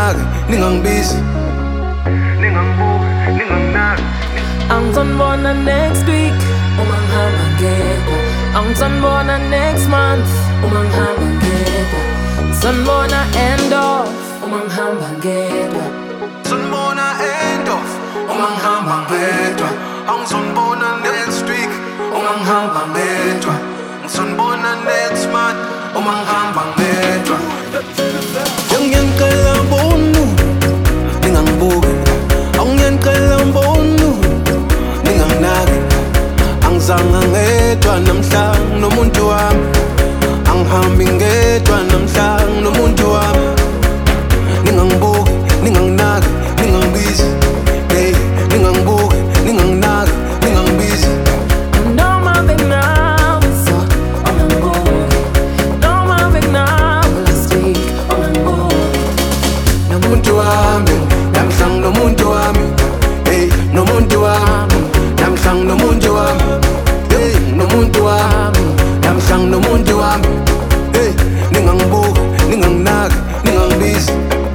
ninganginaki, ningangibizi, ningangibuki, ninganginaki. Angizonibona next week uma ngihamba ngedwa. Angizonibona next month uma ngihamba ngedwa. Ngizonibona end of uma ngihamba ngedwa. Ngizonibona end of uma ngihamba ngedwa. Angizonibona next week uma ngihamba ngedwa. Ngizonibona next month uma ngihamba ngedwa. Ngiyangicela mbonu ningangibuki, ngiyangicela mbonu ninganginaki. Angizange ngedwa namhla nomuntu wami, angihambi ngedwa namhla nomuntu wami. Ningangibuki, ninganginaki, ningangibizi, hey, ningangibuki, ninganginaki, ningangibizi. Noma benginawiso ungangibuki, noma benginawo last week ungangibuki. Nomuntu wami, namhla nomuntu wami, hey, nomuntu wami, namhla nomuntu wami, hey, nomuntu wami, namhla nomuntu wami, hey, ningangibuki, ninganginaki, ningangibizi.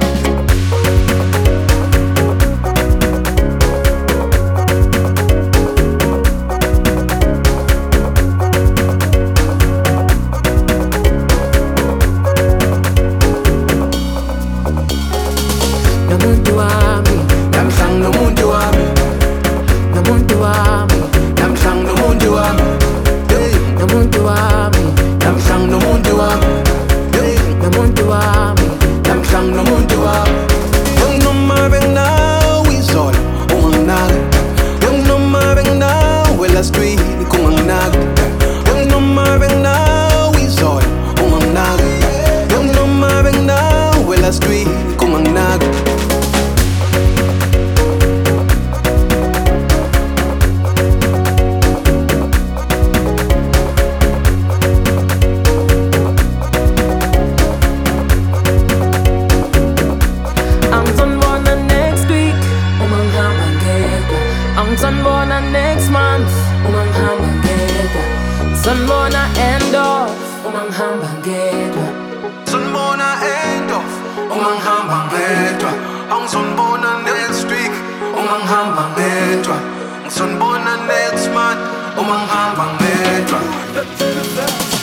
Nomuntu wami, Namhla nomuntu wami, nomuntu wami, namhla nomuntu wami, hey, nomuntu wami, namhla nomuntu wami, hey, nomuntu wami. namhla nomuntu wami. Noma benginawe izolo unganginaki, noma benginawe last week unganginaki, noma benginawe izolo unganginaki, noma benginawe last week unganginaki. Angizonibona next week uma ngihamba ngedwa. Angizonibona next month uma ngihamba ngedwa. Ngizonibona end of uma ngihamba ngedwa. Ngizonibona end of uma ngihamba ngedwa. Angizonibona next week uma ngihamba ngedwa. Ngizonibona next month uma ngihamba ngedwa.